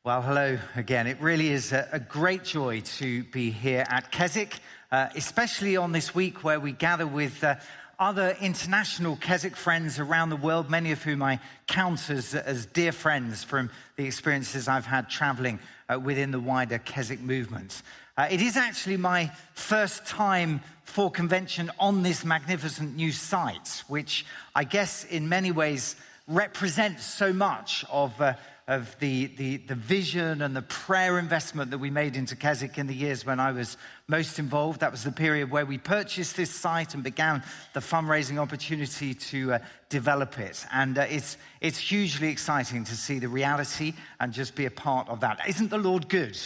Well, hello again. It really is a great joy to be here at Keswick, especially on this week where we gather with other international Keswick friends around the world, many of whom I count as dear friends from the experiences I've had traveling within the wider Keswick movement. It is actually my first time for convention on this magnificent new site, which I guess in many ways represents so much of the vision and the prayer investment that we made into Keswick in the years when I was most involved. That was the period where we purchased this site and began the fundraising opportunity to develop it. And it's hugely exciting to see the reality and just be a part of that. Isn't the Lord good?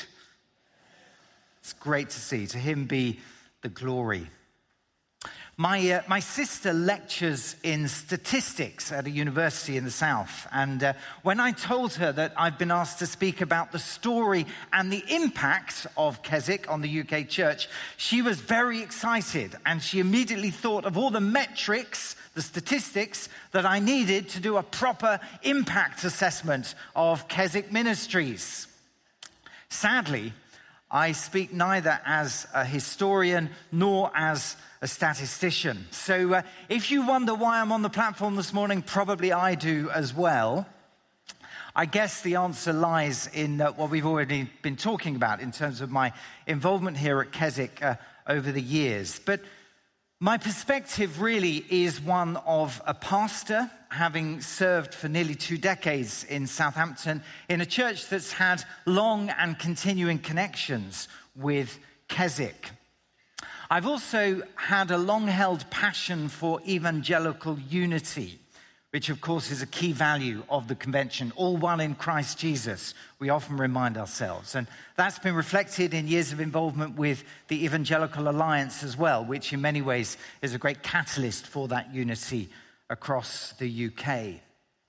It's great to see. To him be the glory. My sister lectures in statistics at a university in the south, and when I told her that I've been asked to speak about the story and the impact of Keswick on the UK church, she was very excited, and she immediately thought of all the metrics, the statistics that I needed to do a proper impact assessment of Keswick Ministries. Sadly, I speak neither as a historian nor as a statistician. So if you wonder why I'm on the platform this morning, probably I do as well. I guess the answer lies in what we've already been talking about in terms of my involvement here at Keswick over the years. But my perspective really is one of a pastor, having served for nearly 2 decades in Southampton in a church that's had long and continuing connections with Keswick. I've also had a long-held passion for evangelical unity, which of course is a key value of the convention, all one in Christ Jesus, we often remind ourselves. And that's been reflected in years of involvement with the Evangelical Alliance as well, which in many ways is a great catalyst for that unity across the UK.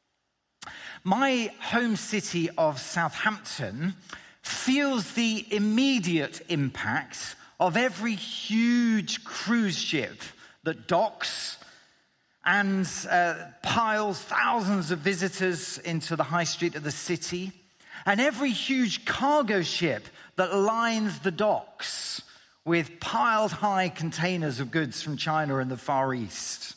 My home city of Southampton feels the immediate impact of every huge cruise ship that docks and piles thousands of visitors into the high street of the city, and every huge cargo ship that lines the docks with piled high containers of goods from China and the Far East.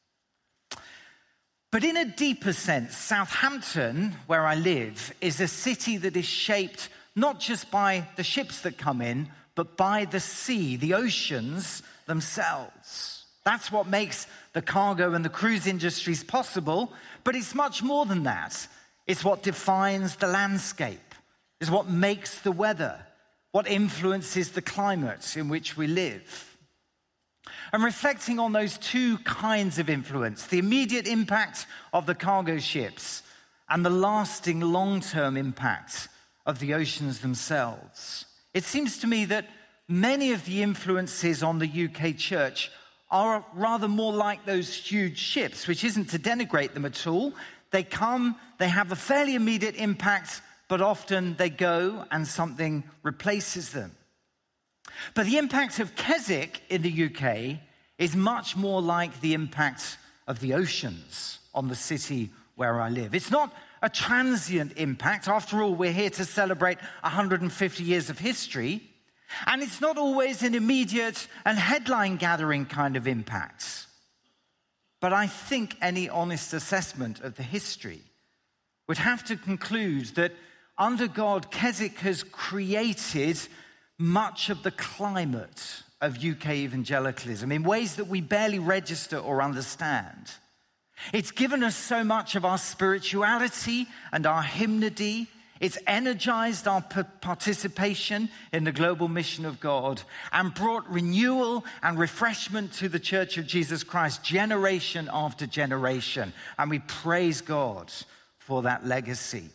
But in a deeper sense, Southampton, where I live, is a city that is shaped not just by the ships that come in, but by the sea, the oceans themselves. That's what makes the cargo and the cruise industries possible, but it's much more than that. It's what defines the landscape, it's what makes the weather, what influences the climate in which we live. And reflecting on those two kinds of influence, the immediate impact of the cargo ships and the lasting long-term impact of the oceans themselves, it seems to me that many of the influences on the UK church are rather more like those huge ships, which isn't to denigrate them at all. They come, they have a fairly immediate impact, but often they go and something replaces them. But the impact of Keswick in the UK is much more like the impact of the oceans on the city where I live. It's not a transient impact. After all, we're here to celebrate 150 years of history. And it's not always an immediate and headline-gathering kind of impact. But I think any honest assessment of the history would have to conclude that under God, Keswick has created much of the climate of UK evangelicalism in ways that we barely register or understand. It's given us so much of our spirituality and our hymnody. It's energized our participation in the global mission of God and brought renewal and refreshment to the Church of Jesus Christ generation after generation. And we praise God for that legacy.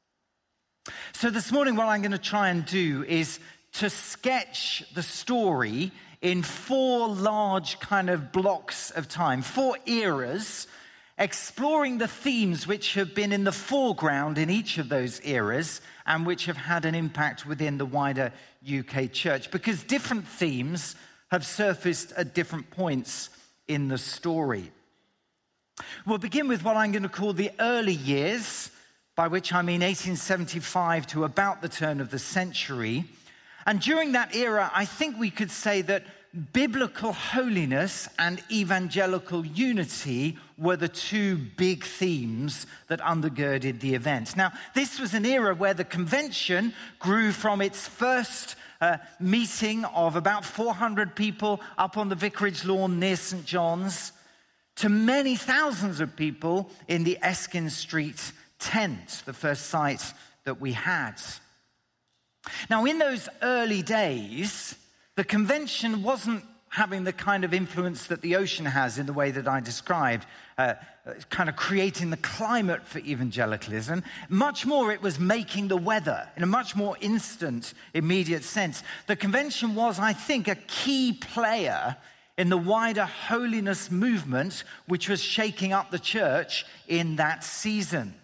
So this morning, what I'm going to try and do is to sketch the story in 4 large kind of blocks of time, 4 eras, exploring the themes which have been in the foreground in each of those eras and which have had an impact within the wider UK church, because different themes have surfaced at different points in the story. We'll begin with what I'm going to call the early years, by which I mean 1875 to about the turn of the century. And during that era, I think we could say that biblical holiness and evangelical unity were the two big themes that undergirded the event. Now, this was an era where the convention grew from its first meeting of about 400 people up on the vicarage lawn near St. John's to many thousands of people in the Eskin Street tent, the first site that we had. Now, in those early days, the convention wasn't having the kind of influence that the ocean has in the way that I described, kind of creating the climate for evangelicalism. Much more, it was making the weather in a much more instant, immediate sense. The convention was, I think, a key player in the wider holiness movement, which was shaking up the church in that season.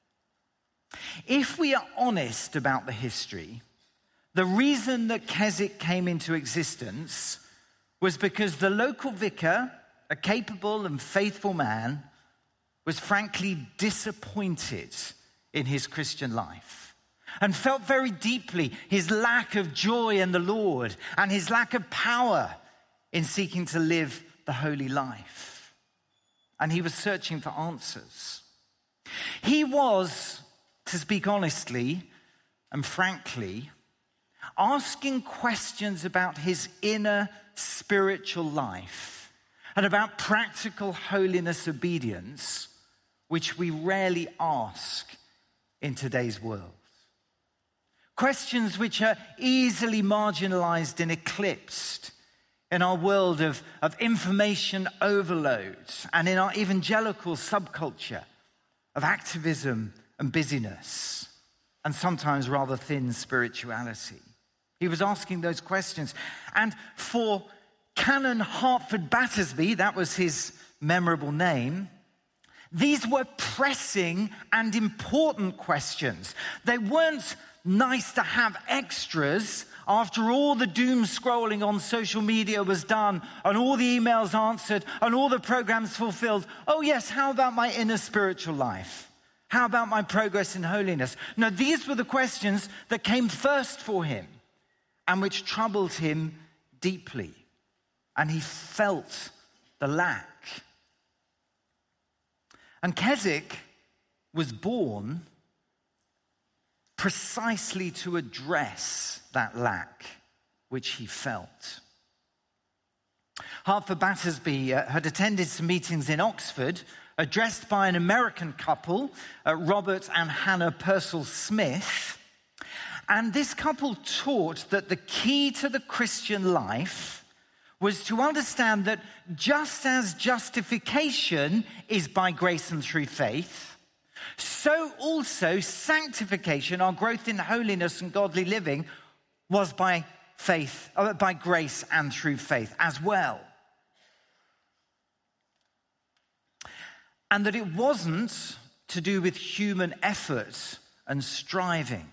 If we are honest about the history, the reason that Keswick came into existence was because the local vicar, a capable and faithful man, was frankly disappointed in his Christian life and felt very deeply his lack of joy in the Lord and his lack of power in seeking to live the holy life. And he was searching for answers. He was, to speak honestly and frankly, asking questions about his inner spiritual life and about practical holiness obedience, which we rarely ask in today's world. Questions which are easily marginalized and eclipsed in our world of information overload and in our evangelical subculture of activism and busyness and sometimes rather thin spirituality. He was asking those questions. And for Canon Hartford Battersby, that was his memorable name, these were pressing and important questions. They weren't nice to have extras after all the doom scrolling on social media was done and all the emails answered and all the programs fulfilled. Oh yes, how about my inner spiritual life? How about my progress in holiness? No, these were the questions that came first for him and which troubled him deeply. And he felt the lack. And Keswick was born precisely to address that lack which he felt. Hartford Battersby had attended some meetings in Oxford addressed by an American couple, Robert and Hannah Purcell Smith. And this couple taught that the key to the Christian life was to understand that just as justification is by grace and through faith, so also sanctification, our growth in holiness and godly living, was by faith, by grace and through faith as well. And that it wasn't to do with human effort and striving.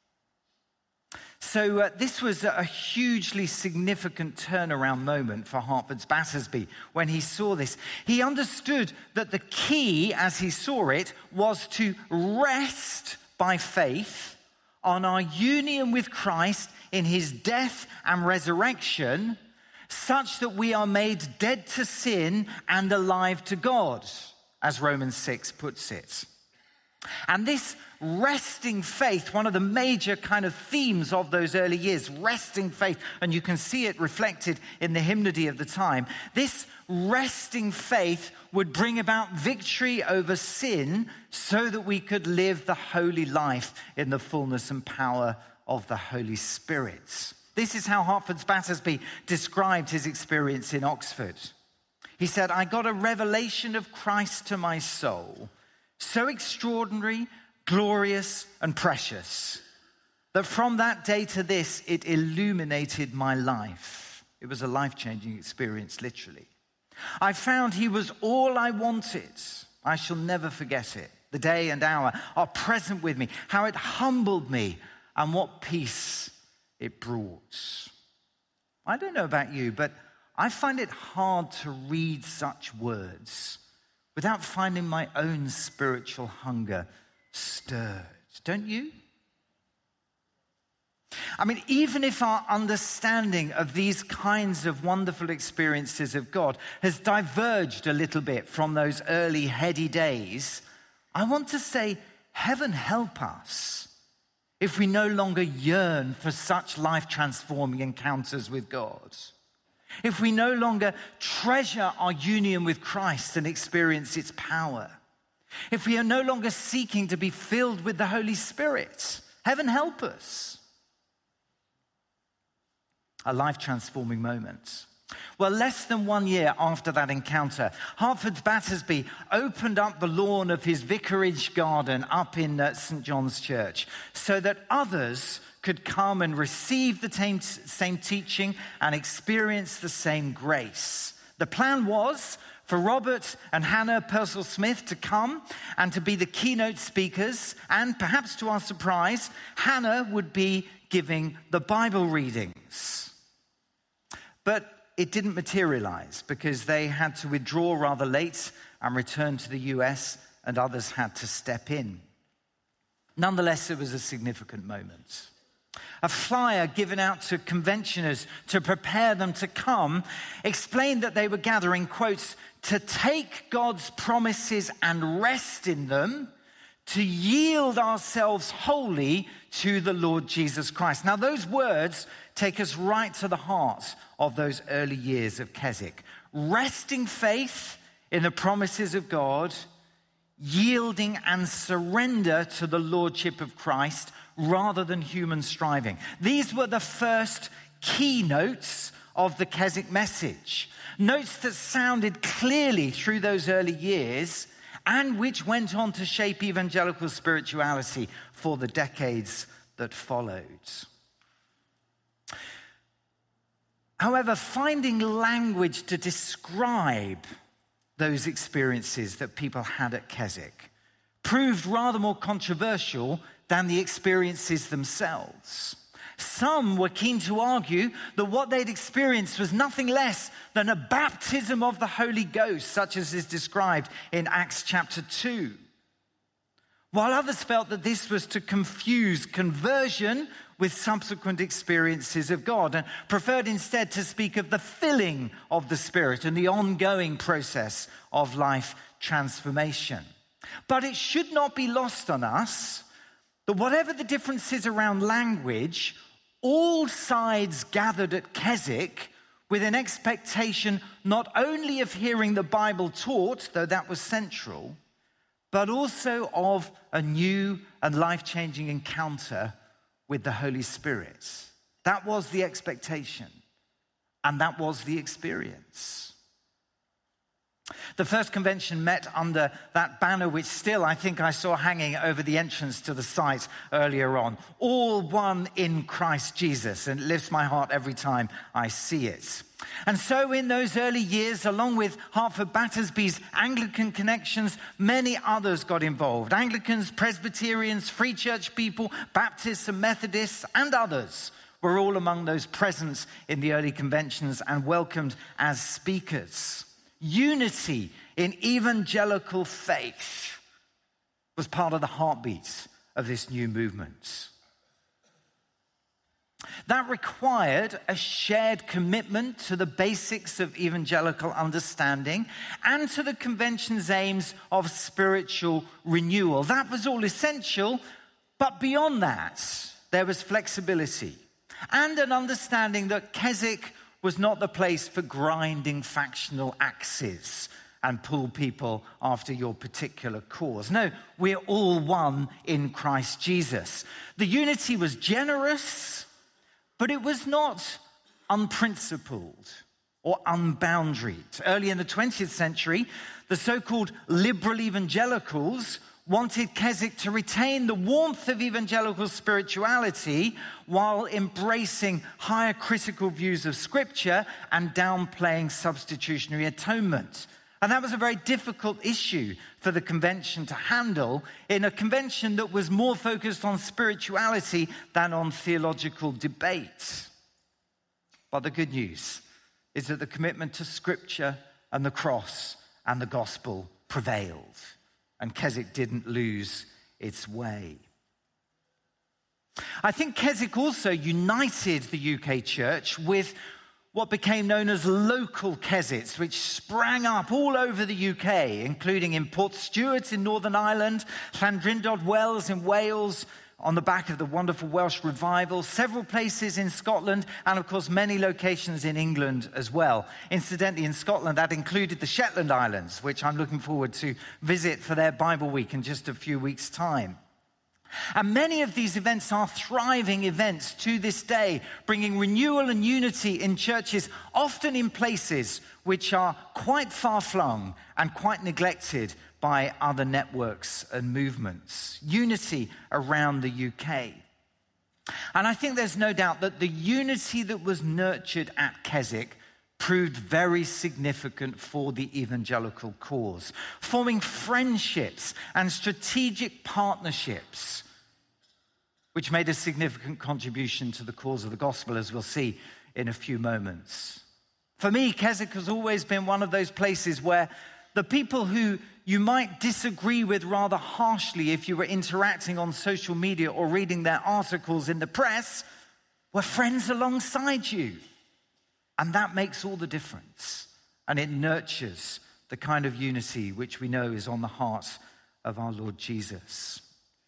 So this was a hugely significant turnaround moment for Hartford Battersby when he saw this. He understood that the key, as he saw it, was to rest by faith on our union with Christ in his death and resurrection, such that we are made dead to sin and alive to God, as Romans 6 puts it. And this resting faith, one of the major kind of themes of those early years, resting faith, and you can see it reflected in the hymnody of the time. This resting faith would bring about victory over sin so that we could live the holy life in the fullness and power of the Holy Spirit. This is how Hartford Battersby described his experience in Oxford. He said, "I got a revelation of Christ to my soul, so extraordinary, glorious, and precious, that from that day to this, it illuminated my life." It was a life-changing experience, literally. "I found he was all I wanted. I shall never forget it. The day and hour are present with me, how it humbled me, and what peace it brought." I don't know about you, but I find it hard to read such words without finding my own spiritual hunger stirred, don't you? I mean, even if our understanding of these kinds of wonderful experiences of God has diverged a little bit from those early heady days, I want to say, heaven help us if we no longer yearn for such life-transforming encounters with God. If we no longer treasure our union with Christ and experience its power. If we are no longer seeking to be filled with the Holy Spirit. Heaven help us. A life-transforming moment. Well, less than 1 year after that encounter, Hartford Battersby opened up the lawn of his vicarage garden up in St. John's Church so that others could come and receive the same teaching and experience the same grace. The plan was for Robert and Hannah Purcell-Smith to come and to be the keynote speakers, and perhaps to our surprise, Hannah would be giving the Bible readings. But it didn't materialize because they had to withdraw rather late and return to the US, and others had to step in. Nonetheless, it was a significant moment. A flyer given out to conventioners to prepare them to come explained that they were gathering, quotes, to take God's promises and rest in them, to yield ourselves wholly to the Lord Jesus Christ. Now, those words take us right to the heart of those early years of Keswick. Resting faith in the promises of God, yielding and surrender to the lordship of Christ rather than human striving. These were the first keynotes of the Keswick message. Notes that sounded clearly through those early years and which went on to shape evangelical spirituality for the decades that followed. However, finding language to describe those experiences that people had at Keswick proved rather more controversial than the experiences themselves. Some were keen to argue that what they'd experienced was nothing less than a baptism of the Holy Ghost, such as is described in Acts chapter 2. While others felt that this was to confuse conversion with subsequent experiences of God, and preferred instead to speak of the filling of the Spirit and the ongoing process of life transformation. But it should not be lost on us that whatever the differences around language, all sides gathered at Keswick with an expectation not only of hearing the Bible taught, though that was central, but also of a new and life-changing encounter with the Holy Spirit. That was the expectation, and that was the experience. The first convention met under that banner, which still I think I saw hanging over the entrance to the site earlier on. All one in Christ Jesus, and it lifts my heart every time I see it. And so in those early years, along with Hartford Battersby's Anglican connections, many others got involved. Anglicans, Presbyterians, Free Church people, Baptists and Methodists, and others were all among those present in the early conventions and welcomed as speakers. Unity in evangelical faith was part of the heartbeat of this new movement. That required a shared commitment to the basics of evangelical understanding and to the convention's aims of spiritual renewal. That was all essential, but beyond that, there was flexibility and an understanding that Keswick was not the place for grinding factional axes and pull people after your particular cause. No, we're all one in Christ Jesus. The unity was generous, but it was not unprincipled or unboundaried. Early in the 20th century, the so-called liberal evangelicals wanted Keswick to retain the warmth of evangelical spirituality while embracing higher critical views of Scripture and downplaying substitutionary atonement. And that was a very difficult issue for the convention to handle in a convention that was more focused on spirituality than on theological debate. But the good news is that the commitment to Scripture and the cross and the gospel prevailed. And Keswick didn't lose its way. I think Keswick also united the UK church with what became known as local Keswicks, which sprang up all over the UK, including in Portstewart in Northern Ireland, Llandrindod Wells in Wales, on the back of the wonderful Welsh revival, several places in Scotland, and of course many locations in England as well. Incidentally, in Scotland, that included the Shetland Islands, which I'm looking forward to visit for their Bible week in just a few weeks' time. And many of these events are thriving events to this day, bringing renewal and unity in churches, often in places which are quite far-flung and quite neglected by other networks and movements. Unity around the UK. And I think there's no doubt that the unity that was nurtured at Keswick proved very significant for the evangelical cause, forming friendships and strategic partnerships, which made a significant contribution to the cause of the gospel, as we'll see in a few moments. For me, Keswick has always been one of those places where the people who you might disagree with rather harshly if you were interacting on social media or reading their articles in the press were friends alongside you. And that makes all the difference. And it nurtures the kind of unity which we know is on the heart of our Lord Jesus.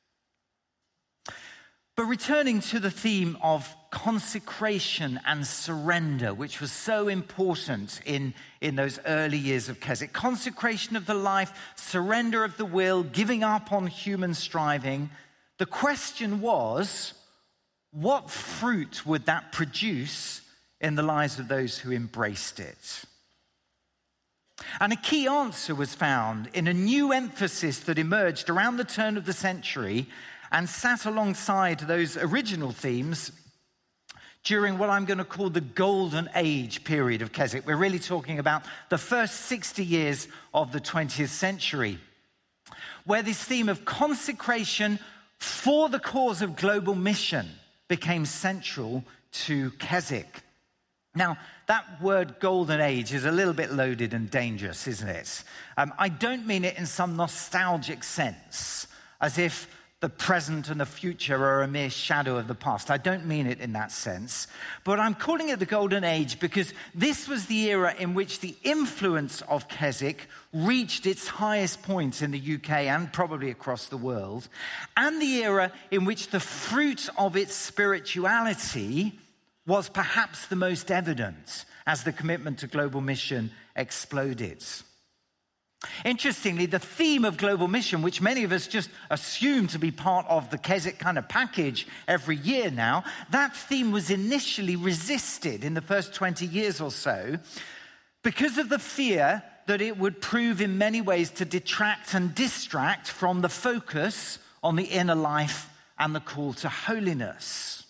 But returning to the theme of consecration and surrender, which was so important in those early years of Keswick. Consecration of the life, surrender of the will, giving up on human striving. The question was, what fruit would that produce in the lives of those who embraced it? And a key answer was found in a new emphasis that emerged around the turn of the century and sat alongside those original themes during what I'm going to call the golden age period of Keswick. We're really talking about the first 60 years of the 20th century, where this theme of consecration for the cause of global mission became central to Keswick. Now, that word golden age is a little bit loaded and dangerous, isn't it? I don't mean it in some nostalgic sense, as if the present and the future are a mere shadow of the past. I don't mean it in that sense. But I'm calling it the golden age because this was the era in which the influence of Keswick reached its highest point in the UK and probably across the world, and the era in which the fruit of its spirituality was perhaps the most evident as the commitment to global mission exploded. Interestingly, the theme of global mission, which many of us just assume to be part of the Keswick kind of package every year now, that theme was initially resisted in the first 20 years or so because of the fear that it would prove in many ways to detract and distract from the focus on the inner life and the call to holiness.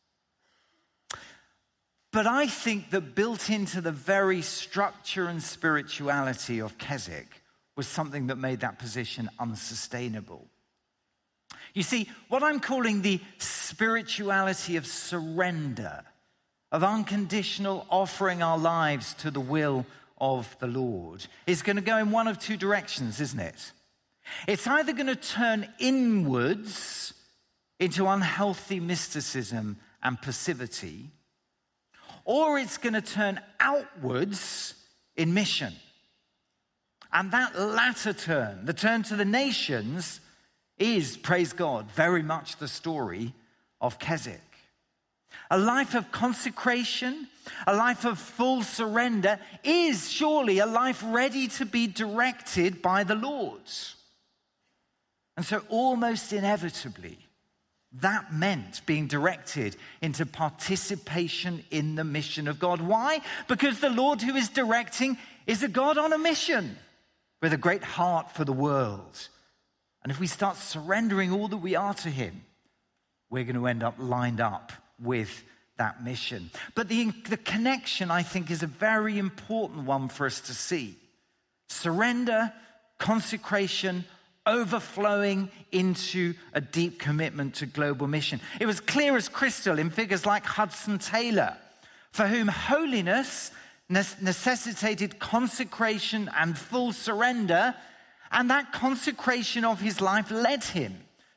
But I think that built into the very structure and spirituality of Keswick was something that made that position unsustainable. You see, what I'm calling the spirituality of surrender, of unconditional offering our lives to the will of the Lord, is going to go in one of two directions, isn't it? It's either going to turn inwards into unhealthy mysticism and passivity, or it's going to turn outwards in mission. And that latter turn, the turn to the nations, is, praise God, very much the story of Keswick. A life of consecration, a life of full surrender is surely a life ready to be directed by the Lord. And so almost inevitably, that meant being directed into participation in the mission of God. Why? Because the Lord who is directing is a God on a mission with a great heart for the world. And if we start surrendering all that we are to him, we're going to end up lined up with that mission. But the connection, I think, is a very important one for us to see. Surrender, consecration, overflowing into a deep commitment to global mission. It was clear as crystal in figures like Hudson Taylor, for whom holiness necessitated consecration and full surrender, and that consecration of his life led him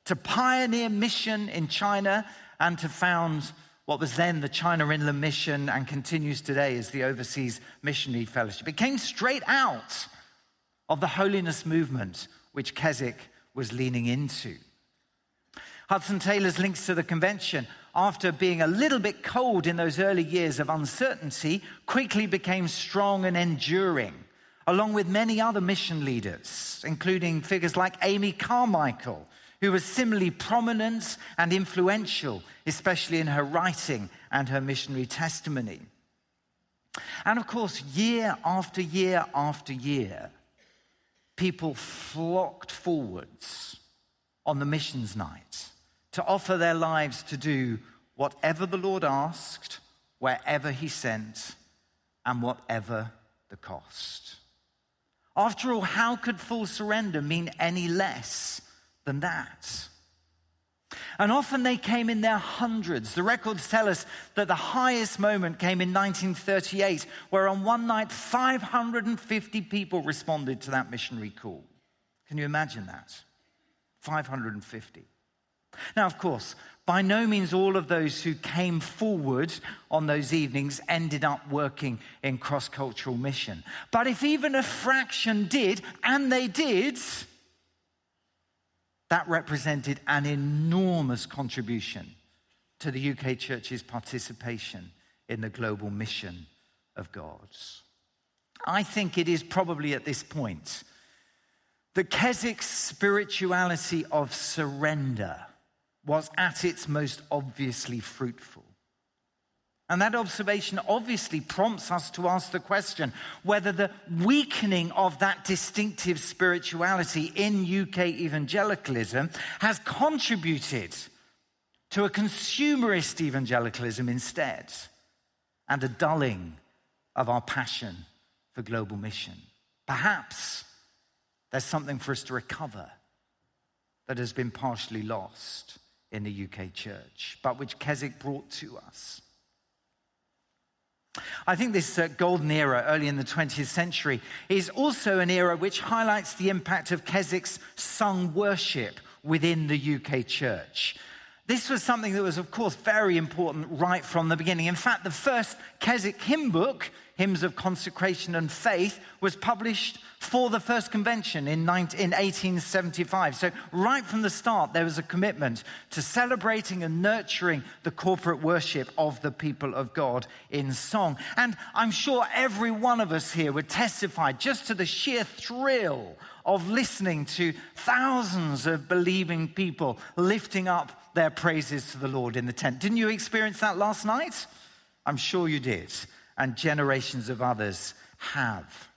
to pioneer mission in China and to found what was then the China Inland Mission and continues today as the Overseas Missionary Fellowship. It came straight out of the holiness movement which Keswick was leaning into. Hudson Taylor's links to the convention, after being a little bit cold in those early years of uncertainty, quickly became strong and enduring, along with many other mission leaders, including figures like Amy Carmichael, who was similarly prominent and influential, especially in her writing and her missionary testimony. And of course, year after year after year, people flocked forwards on the missions night to offer their lives to do whatever the Lord asked, wherever he sent, and whatever the cost. After all, how could full surrender mean any less than that? And often they came in their hundreds. The records tell us that the highest moment came in 1938, where on one night 550 people responded to that missionary call. Can you imagine that? 550. Now, of course, by no means all of those who came forward on those evenings ended up working in cross-cultural mission. But if even a fraction did, and they did, that represented an enormous contribution to the UK Church's participation in the global mission of God. I think it is probably at this point that Keswick's spirituality of surrender was at its most obviously fruitful. And that observation obviously prompts us to ask the question whether the weakening of that distinctive spirituality in UK evangelicalism has contributed to a consumerist evangelicalism instead, and a dulling of our passion for global mission. Perhaps there's something for us to recover that has been partially lost in the UK church, but which Keswick brought to us. I think this golden era, early in the 20th century, is also an era which highlights the impact of Keswick's sung worship within the UK church. This was something that was, of course, very important right from the beginning. In fact, the first Keswick hymn book, Hymns of Consecration and Faith, was published for the first convention in 1875. So right from the start, there was a commitment to celebrating and nurturing the corporate worship of the people of God in song. And I'm sure every one of us here would testify just to the sheer thrill of listening to thousands of believing people lifting up their praises to the Lord in the tent. Didn't you experience that last night? I'm sure you did, and generations of others have.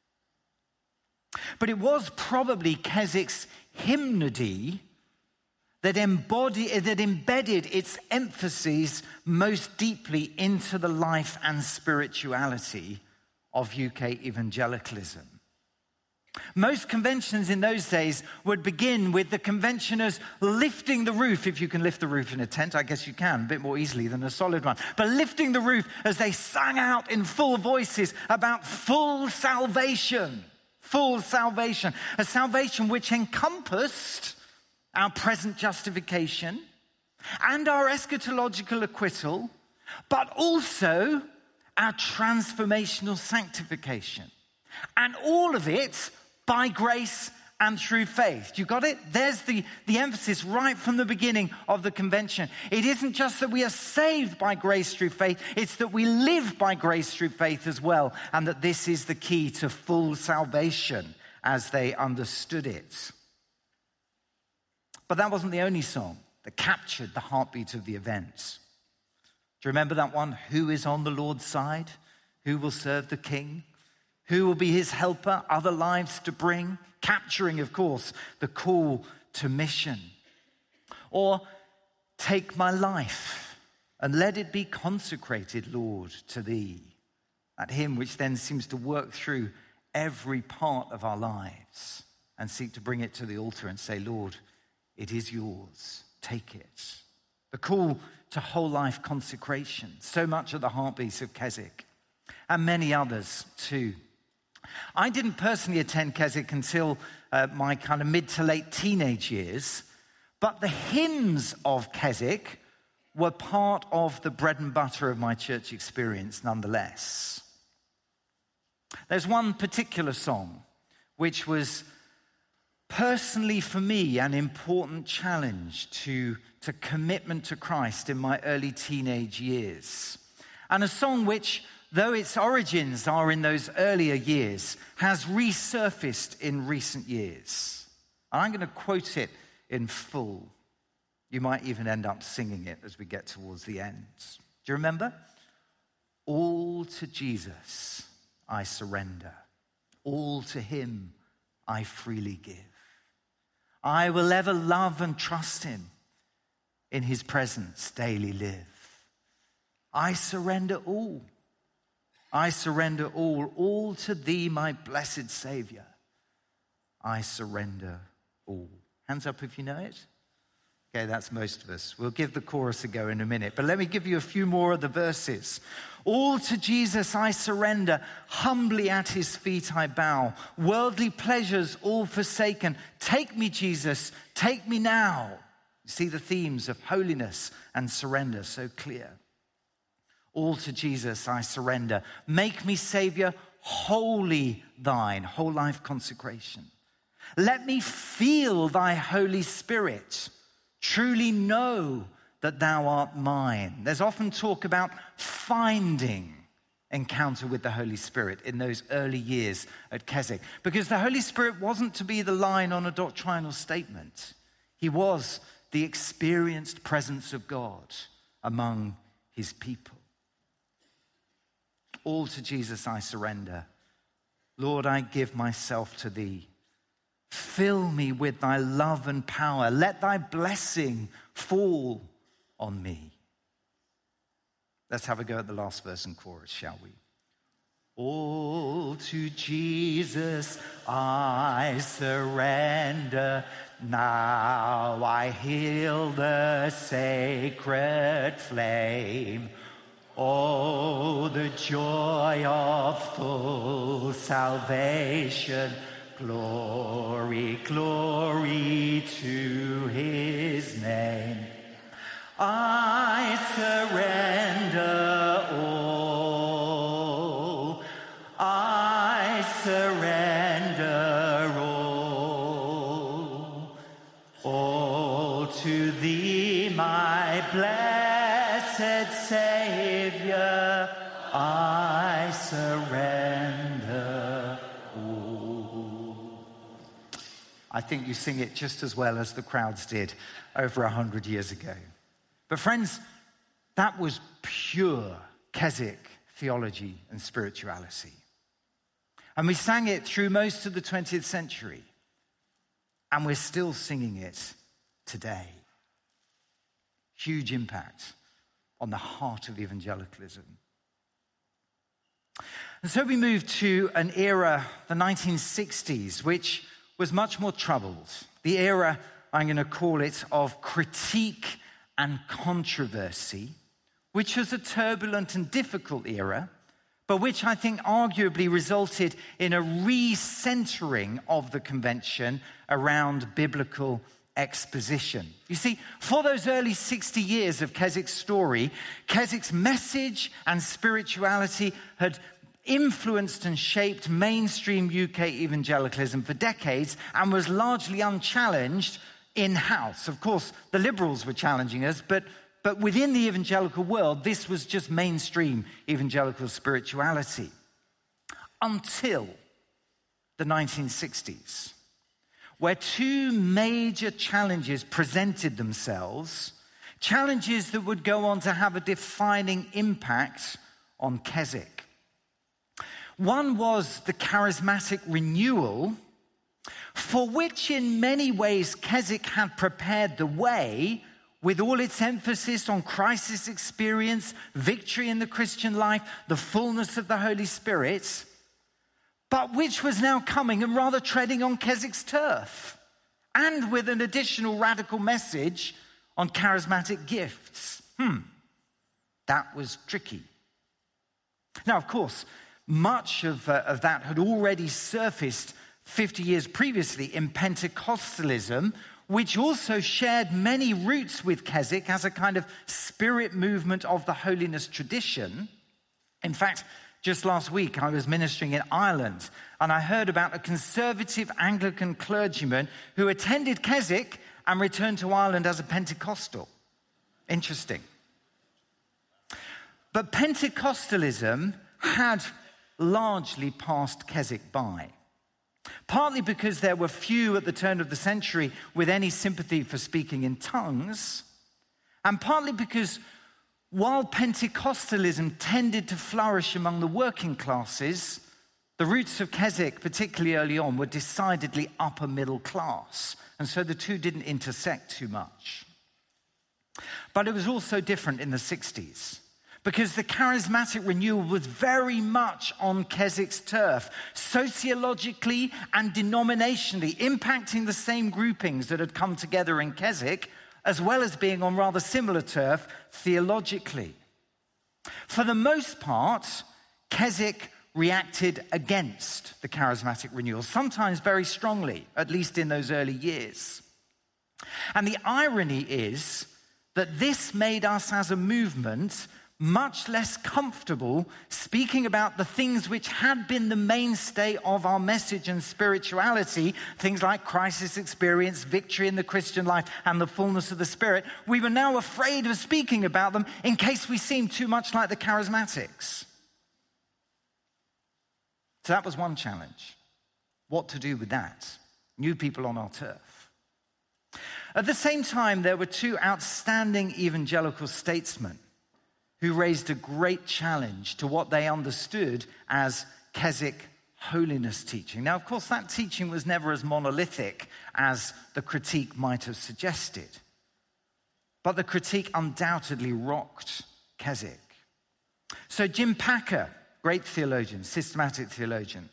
But it was probably Keswick's hymnody that embedded its emphases most deeply into the life and spirituality of UK evangelicalism. Most conventions in those days would begin with the conventioners lifting the roof. If you can lift the roof in a tent, I guess you can, a bit more easily than a solid one. But lifting the roof as they sang out in full voices about full salvation. Full salvation. A salvation which encompassed our present justification and our eschatological acquittal, but also our transformational sanctification. And all of it by grace and through faith. You got it? There's the emphasis right from the beginning of the convention. It isn't just that we are saved by grace through faith, it's that we live by grace through faith as well, and that this is the key to full salvation as they understood it. But that wasn't the only song that captured the heartbeat of the event. Do you remember that one? Who is on the Lord's side? Who will serve the King? Who will be his helper? Other lives to bring? Capturing, of course, the call to mission. Or, take my life and let it be consecrated, Lord, to thee. That hymn which then seems to work through every part of our lives and seek to bring it to the altar and say, Lord, it is yours. Take it. The call to whole life consecration, so much at the heartbeat of Keswick, and many others too. I didn't personally attend Keswick until my kind of mid to late teenage years, But the hymns of Keswick were part of the bread and butter of my church experience nonetheless. There's one particular song which was personally for me an important challenge to commitment to Christ in my early teenage years. And a song which, though its origins are in those earlier years, has resurfaced in recent years. And I'm going to quote it in full. You might even end up singing it as we get towards the end. Do you remember? All to Jesus I surrender. All to him I freely give. I will ever love and trust him. In his presence daily live. I surrender all. I surrender all to thee, my blessed Savior. I surrender all. Hands up if you know it. Okay, that's most of us. We'll give the chorus a go in a minute, but let me give you a few more of the verses. All to Jesus I surrender, humbly at his feet I bow. Worldly pleasures all forsaken. Take me, Jesus, take me now. You see the themes of holiness and surrender so clear. All to Jesus I surrender. Make me, Savior, wholly thine, whole life consecration. Let me feel thy Holy Spirit. Truly know that thou art mine. There's often talk about finding encounter with the Holy Spirit in those early years at Keswick, because the Holy Spirit wasn't to be the line on a doctrinal statement. He was the experienced presence of God among his people. All to Jesus I surrender. Lord, I give myself to thee. Fill me with thy love and power. Let thy blessing fall on me. Let's have a go at the last verse and chorus, shall we? All to Jesus I surrender. Now I hail the sacred flame. Oh, the joy of full salvation. Glory, glory to his name. I surrender all. I surrender all. All to thee, my blessed Savior, I surrender all. I think you sing it just as well as the crowds did over 100 years ago. But friends, that was pure Keswick theology and spirituality. And we sang it through most of the 20th century. And we're still singing it today. Huge impact on the heart of evangelicalism. And so we move to an era, the 1960s, which was much more troubled. The era, I'm going to call it, of critique and controversy, which was a turbulent and difficult era, but which I think arguably resulted in a recentering of the convention around biblical exposition. You see, for those early 60 years of Keswick's story, Keswick's message and spirituality had influenced and shaped mainstream UK evangelicalism for decades and was largely unchallenged in-house. Of course, the liberals were challenging us, but within the evangelical world, this was just mainstream evangelical spirituality. Until the 1960s, where two major challenges presented themselves, challenges that would go on to have a defining impact on Keswick. One was the charismatic renewal, for which in many ways Keswick had prepared the way with all its emphasis on crisis experience, victory in the Christian life, the fullness of the Holy Spirit, but which was now coming and rather treading on Keswick's turf, and with an additional radical message on charismatic gifts. That was tricky. Now, of course, much of that had already surfaced 50 years previously in Pentecostalism, which also shared many roots with Keswick as a kind of spirit movement of the holiness tradition. In fact, just last week I was ministering in Ireland, and I heard about a conservative Anglican clergyman who attended Keswick and returned to Ireland as a Pentecostal. Interesting. But Pentecostalism had largely passed Keswick by. Partly because there were few at the turn of the century with any sympathy for speaking in tongues, and partly because while Pentecostalism tended to flourish among the working classes, the roots of Keswick, particularly early on, were decidedly upper middle class, and so the two didn't intersect too much. But it was also different in the 60s. Because the charismatic renewal was very much on Keswick's turf, sociologically and denominationally, impacting the same groupings that had come together in Keswick, as well as being on rather similar turf theologically. For the most part, Keswick reacted against the charismatic renewal, sometimes very strongly, at least in those early years. And the irony is that this made us as a movement much less comfortable speaking about the things which had been the mainstay of our message and spirituality, things like crisis experience, victory in the Christian life, and the fullness of the Spirit. We were now afraid of speaking about them in case we seemed too much like the charismatics. So that was one challenge. What to do with that? New people on our turf. At the same time, there were two outstanding evangelical statesmen who raised a great challenge to what they understood as Keswick holiness teaching. Now, of course, that teaching was never as monolithic as the critique might have suggested. But the critique undoubtedly rocked Keswick. So Jim Packer, great theologian, systematic theologian,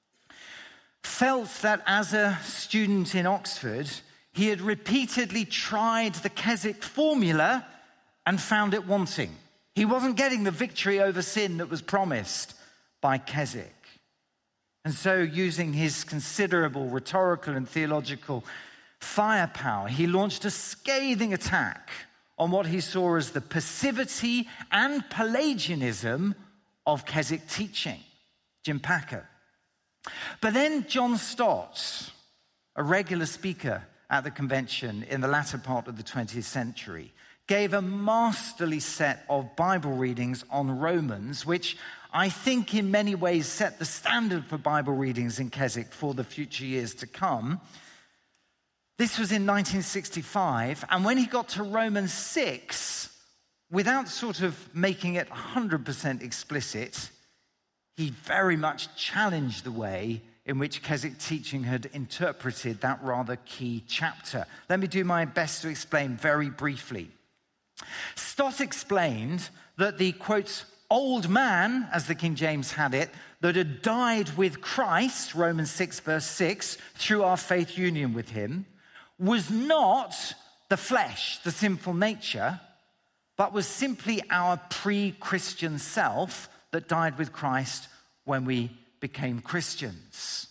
felt that as a student in Oxford, he had repeatedly tried the Keswick formula and found it wanting. He wasn't getting the victory over sin that was promised by Keswick. And so, using his considerable rhetorical and theological firepower, he launched a scathing attack on what he saw as the passivity and Pelagianism of Keswick teaching, Jim Packer. But then John Stott, a regular speaker at the convention in the latter part of the 20th century, gave a masterly set of Bible readings on Romans, which I think in many ways set the standard for Bible readings in Keswick for the future years to come. This was in 1965, and when he got to Romans 6, without sort of making it 100% explicit, he very much challenged the way in which Keswick teaching had interpreted that rather key chapter. Let me do my best to explain very briefly. Stott explained that the, quote, old man, as the King James had it, that had died with Christ, Romans 6, verse 6, through our faith union with him, was not the flesh, the sinful nature, but was simply our pre-Christian self that died with Christ when we became Christians.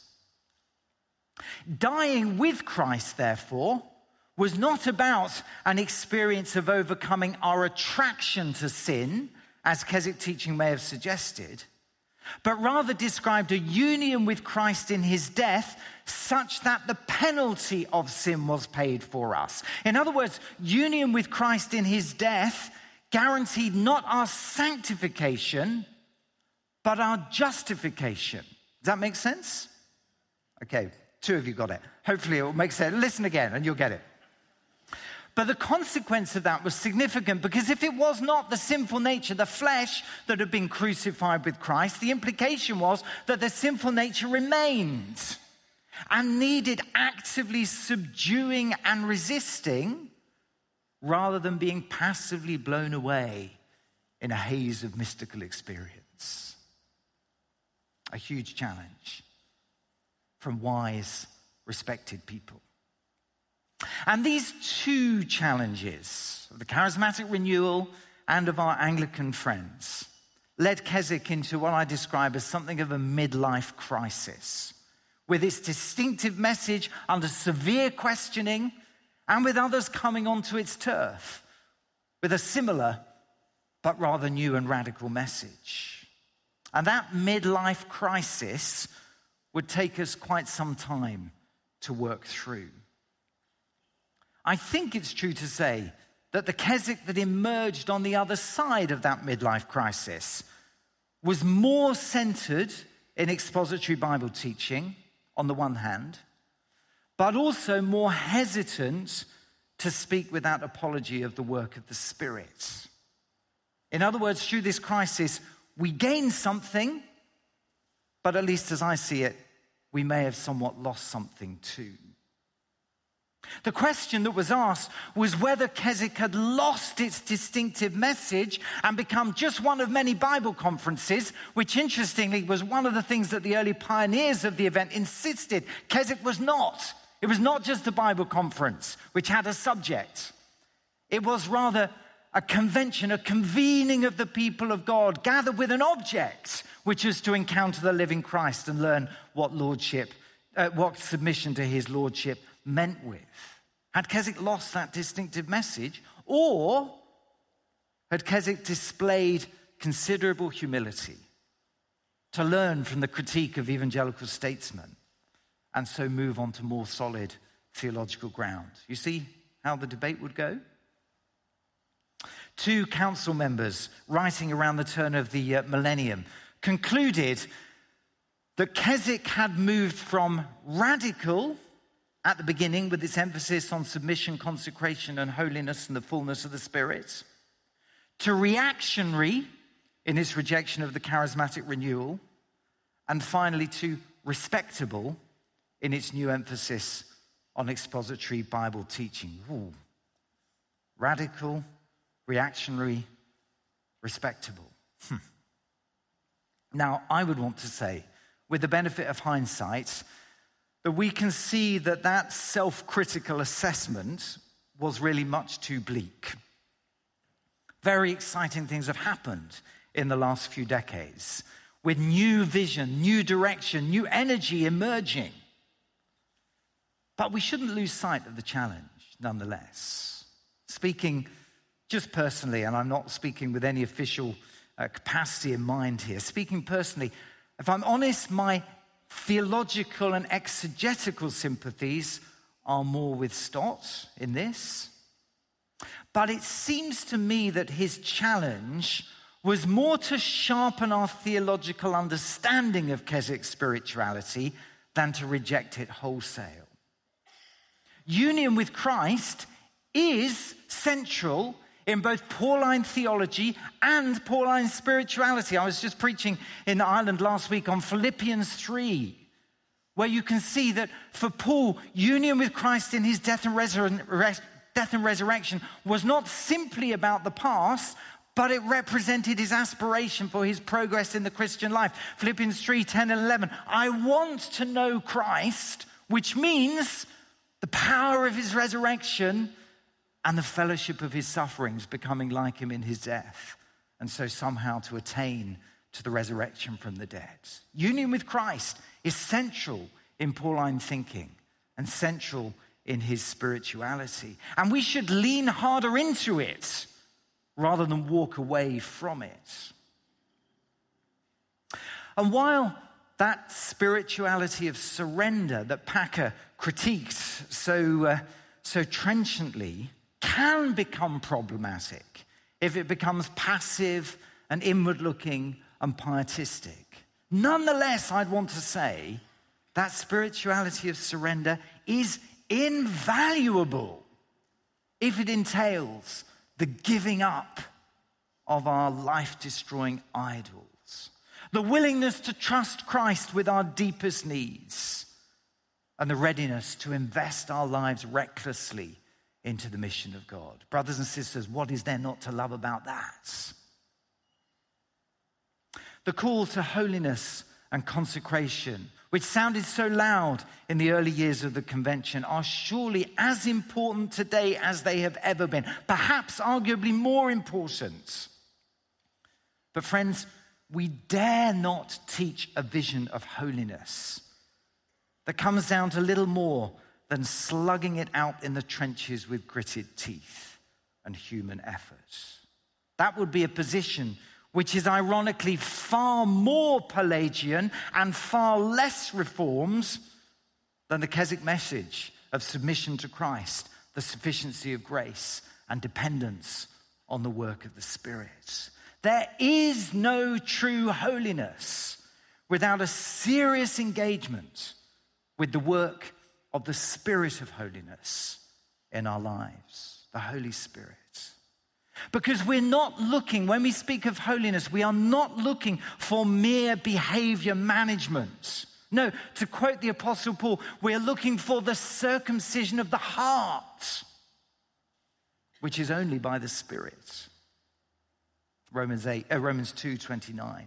Dying with Christ, therefore, was not about an experience of overcoming our attraction to sin, as Keswick teaching may have suggested, but rather described a union with Christ in his death such that the penalty of sin was paid for us. In other words, union with Christ in his death guaranteed not our sanctification, but our justification. Does that make sense? Okay, two of you got it. Hopefully it will make sense. Listen again and you'll get it. But the consequence of that was significant, because if it was not the sinful nature, the flesh, that had been crucified with Christ, the implication was that the sinful nature remained and needed actively subduing and resisting rather than being passively blown away in a haze of mystical experience. A huge challenge from wise, respected people. And these two challenges, of the charismatic renewal and of our Anglican friends, led Keswick into what I describe as something of a midlife crisis, with its distinctive message under severe questioning and with others coming onto its turf with a similar but rather new and radical message. And that midlife crisis would take us quite some time to work through. I think it's true to say that the Keswick that emerged on the other side of that midlife crisis was more centered in expository Bible teaching, on the one hand, but also more hesitant to speak without apology of the work of the Spirit. In other words, through this crisis, we gain something, but at least as I see it, we may have somewhat lost something too. The question that was asked was whether Keswick had lost its distinctive message and become just one of many Bible conferences, which interestingly was one of the things that the early pioneers of the event insisted. Keswick was not. It was not just a Bible conference which had a subject. It was rather a convention, a convening of the people of God, gathered with an object, which was to encounter the living Christ and learn what submission to his lordship meant with. Had Keswick lost that distinctive message, or had Keswick displayed considerable humility to learn from the critique of evangelical statesmen and so move on to more solid theological ground? You see how the debate would go? Two council members writing around the turn of the millennium concluded that Keswick had moved from radical at the beginning with its emphasis on submission, consecration, and holiness and the fullness of the Spirit, to reactionary in its rejection of the charismatic renewal, and finally to respectable in its new emphasis on expository Bible teaching. Ooh. Radical, reactionary, respectable. Now, I would want to say, with the benefit of hindsight, that we can see that that self-critical assessment was really much too bleak. Very exciting things have happened in the last few decades, with new vision, new direction, new energy emerging. But we shouldn't lose sight of the challenge, nonetheless. Speaking just personally, and I'm not speaking with any official capacity in mind here, speaking personally, if I'm honest, my theological and exegetical sympathies are more with Stott in this. But it seems to me that his challenge was more to sharpen our theological understanding of Keswick's spirituality than to reject it wholesale. Union with Christ is central in both Pauline theology and Pauline spirituality. I was just preaching in Ireland last week on Philippians 3, where you can see that for Paul, union with Christ in his death and resurrection was not simply about the past, but it represented his aspiration for his progress in the Christian life. Philippians 3, 10 and 11. I want to know Christ, which means the power of his resurrection and the fellowship of his sufferings, becoming like him in his death, and so somehow to attain to the resurrection from the dead. Union with Christ is central in Pauline thinking and central in his spirituality. And we should lean harder into it rather than walk away from it. And while that spirituality of surrender that Packer critiqued so trenchantly can become problematic if it becomes passive and inward-looking and pietistic. Nonetheless, I'd want to say that spirituality of surrender is invaluable if it entails the giving up of our life-destroying idols, the willingness to trust Christ with our deepest needs, and the readiness to invest our lives recklessly into the mission of God. Brothers and sisters, what is there not to love about that? The call to holiness and consecration, which sounded so loud in the early years of the convention, are surely as important today as they have ever been, perhaps arguably more important. But friends, we dare not teach a vision of holiness that comes down to little more than slugging it out in the trenches with gritted teeth and human efforts. That would be a position which is ironically far more Pelagian and far less reforms than the Keswick message of submission to Christ, the sufficiency of grace, and dependence on the work of the Spirit. There is no true holiness without a serious engagement with the work of the Spirit of holiness in our lives, the Holy Spirit. Because we're not looking, when we speak of holiness, we are not looking for mere behavior management. No, to quote the Apostle Paul, we're looking for the circumcision of the heart, which is only by the Spirit. Romans 2:29.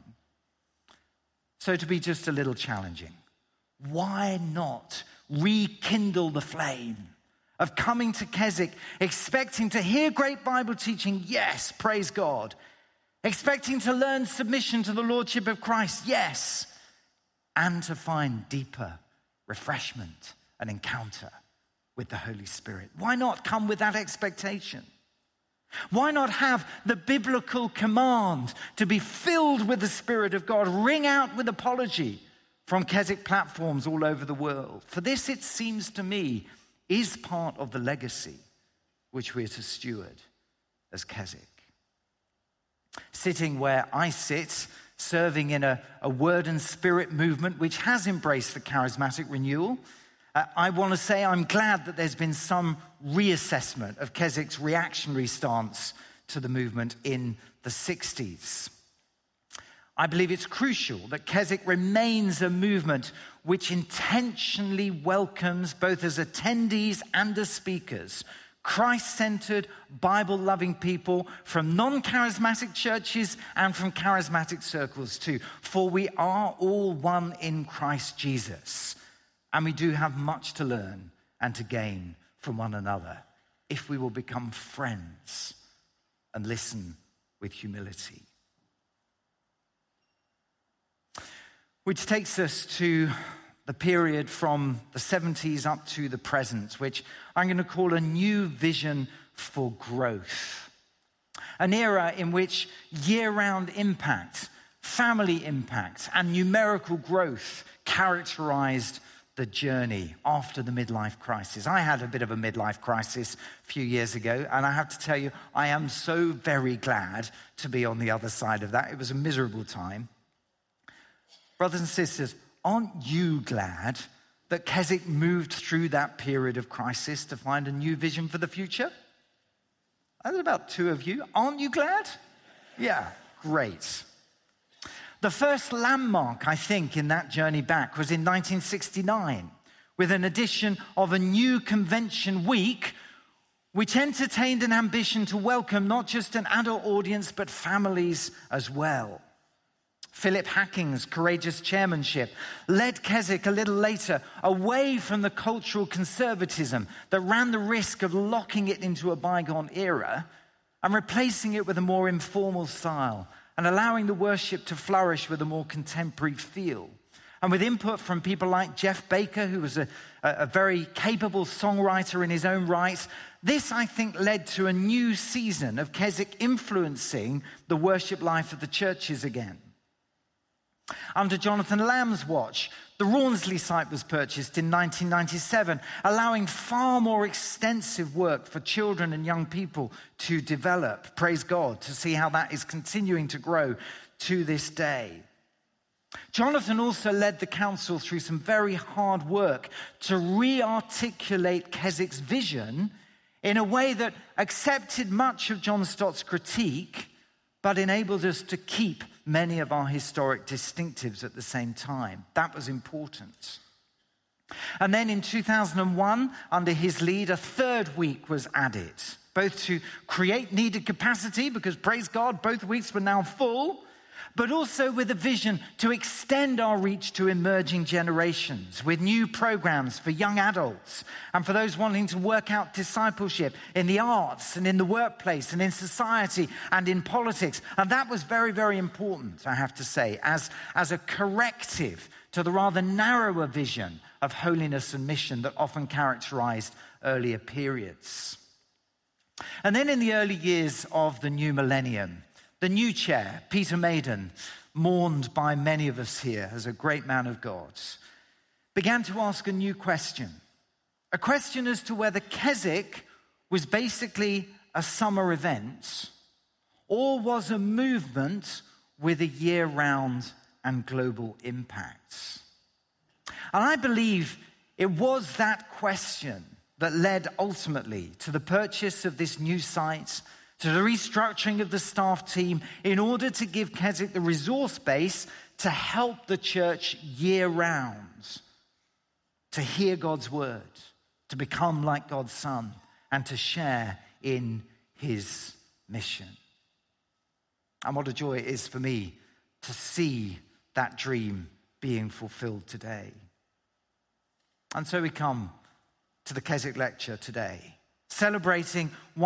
So to be just a little challenging, why not rekindle the flame of coming to Keswick, expecting to hear great Bible teaching? Yes, praise God. Expecting to learn submission to the Lordship of Christ? Yes. And to find deeper refreshment and encounter with the Holy Spirit. Why not come with that expectation? Why not have the biblical command to be filled with the Spirit of God ring out with apology from Keswick platforms all over the world? For this, it seems to me, is part of the legacy which we are to steward as Keswick. Sitting where I sit, serving in a word and spirit movement which has embraced the charismatic renewal, I want to say I'm glad that there's been some reassessment of Keswick's reactionary stance to the movement in the 60s. I believe it's crucial that Keswick remains a movement which intentionally welcomes, both as attendees and as speakers, Christ-centered, Bible-loving people from non-charismatic churches and from charismatic circles too. For we are all one in Christ Jesus, and we do have much to learn and to gain from one another if we will become friends and listen with humility. Which takes us to the period from the 70s up to the present, which I'm going to call a new vision for growth. An era in which year-round impact, family impact, and numerical growth characterized the journey after the midlife crisis. I had a bit of a midlife crisis a few years ago, and I have to tell you, I am so very glad to be on the other side of that. It was a miserable time. Brothers and sisters, aren't you glad that Keswick moved through that period of crisis to find a new vision for the future? There's about two of you. Aren't you glad? Yeah, great. The first landmark, I think, in that journey back was in 1969, with an edition of a new convention week, which entertained an ambition to welcome not just an adult audience, but families as well. Philip Hacking's courageous chairmanship led Keswick a little later away from the cultural conservatism that ran the risk of locking it into a bygone era and replacing it with a more informal style and allowing the worship to flourish with a more contemporary feel. And with input from people like Jeff Baker, who was a very capable songwriter in his own right, this, I think, led to a new season of Keswick influencing the worship life of the churches again. Under Jonathan Lamb's watch, the Rawnsley site was purchased in 1997, allowing far more extensive work for children and young people to develop. Praise God, to see how that is continuing to grow to this day. Jonathan also led the council through some very hard work to re-articulate Keswick's vision in a way that accepted much of John Stott's critique, but enabled us to keep many of our historic distinctives at the same time. That was important. And then in 2001, under his lead, a third week was added, both to create needed capacity, because praise God, both weeks were now full, but also with a vision to extend our reach to emerging generations with new programs for young adults and for those wanting to work out discipleship in the arts and in the workplace and in society and in politics. And that was very, very important, I have to say, as a corrective to the rather narrower vision of holiness and mission that often characterized earlier periods. And then in the early years of the new millennium, the new chair, Peter Maiden, mourned by many of us here as a great man of God, began to ask a new question. A question as to whether Keswick was basically a summer event or was a movement with a year-round and global impact. And I believe it was that question that led ultimately to the purchase of this new site, to the restructuring of the staff team in order to give Keswick the resource base to help the church year-round, to hear God's word, to become like God's son, and to share in his mission. And what a joy it is for me to see that dream being fulfilled today. And so we come to the Keswick Lecture today, celebrating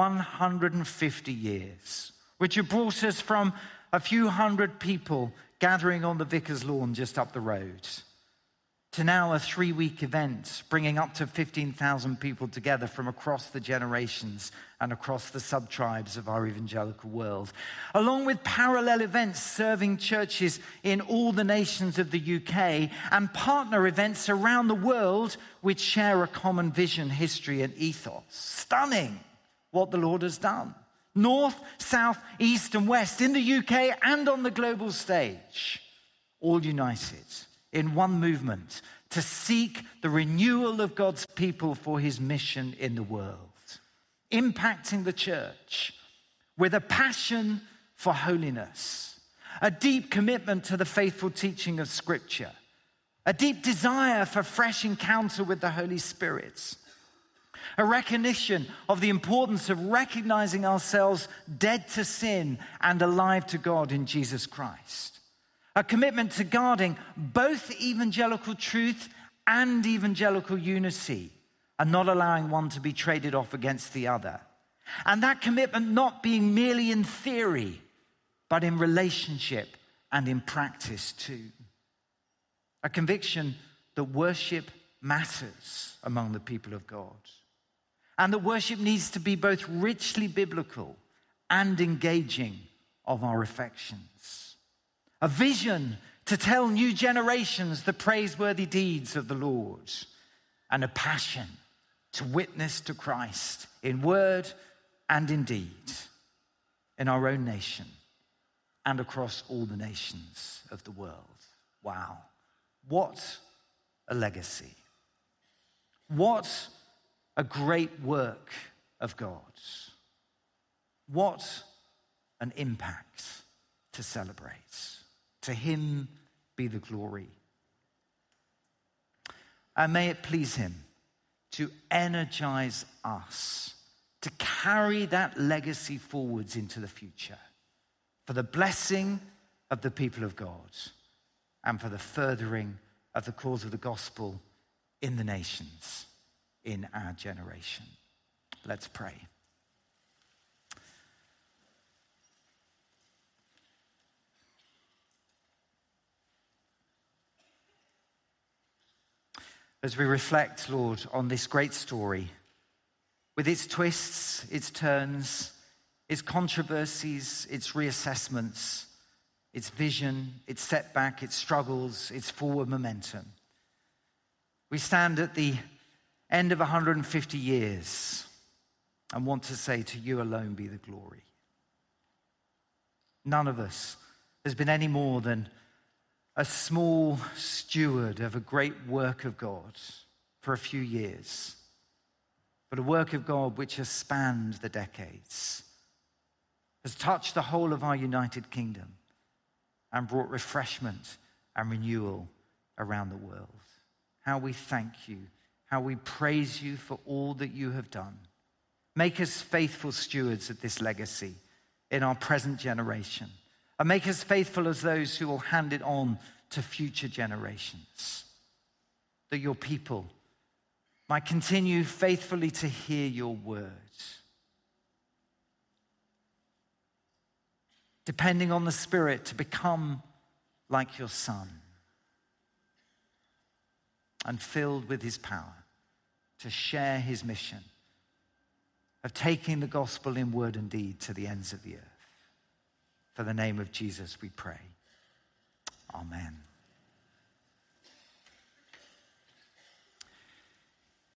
150 years, which have brought us from a few hundred people gathering on the Vicar's lawn just up the road to now a 3-week event bringing up to 15,000 people together from across the generations and across the sub-tribes of our evangelical world, along with parallel events serving churches in all the nations of the UK and partner events around the world which share a common vision, history, and ethos. Stunning what the Lord has done. North, south, east, and west in the UK and on the global stage, all united in one movement to seek the renewal of God's people for his mission in the world, impacting the church with a passion for holiness, a deep commitment to the faithful teaching of Scripture, a deep desire for fresh encounter with the Holy Spirit, a recognition of the importance of recognizing ourselves dead to sin and alive to God in Jesus Christ, a commitment to guarding both evangelical truth and evangelical unity and not allowing one to be traded off against the other. And that commitment not being merely in theory, but in relationship and in practice too. A conviction that worship matters among the people of God. And that worship needs to be both richly biblical and engaging of our affections. A vision to tell new generations the praiseworthy deeds of the Lord, and a passion to witness to Christ in word and in deed in our own nation and across all the nations of the world. Wow, what a legacy. What a great work of God. What an impact to celebrate. To him be the glory. And may it please him to energize us to carry that legacy forwards into the future for the blessing of the people of God and for the furthering of the cause of the gospel in the nations, in our generation. Let's pray. As we reflect, Lord, on this great story, with its twists, its turns, its controversies, its reassessments, its vision, its setback, its struggles, its forward momentum, we stand at the end of 150 years and want to say, to you alone be the glory. None of us has been any more than a small steward of a great work of God for a few years, but a work of God which has spanned the decades, has touched the whole of our United Kingdom and brought refreshment and renewal around the world. How we thank you, how we praise you for all that you have done. Make us faithful stewards of this legacy in our present generation, and make us faithful as those who will hand it on to future generations, that your people might continue faithfully to hear your words, depending on the Spirit to become like your Son. and filled with his power to share his mission of taking the gospel in word and deed to the ends of the earth. For the name of Jesus we pray. Amen.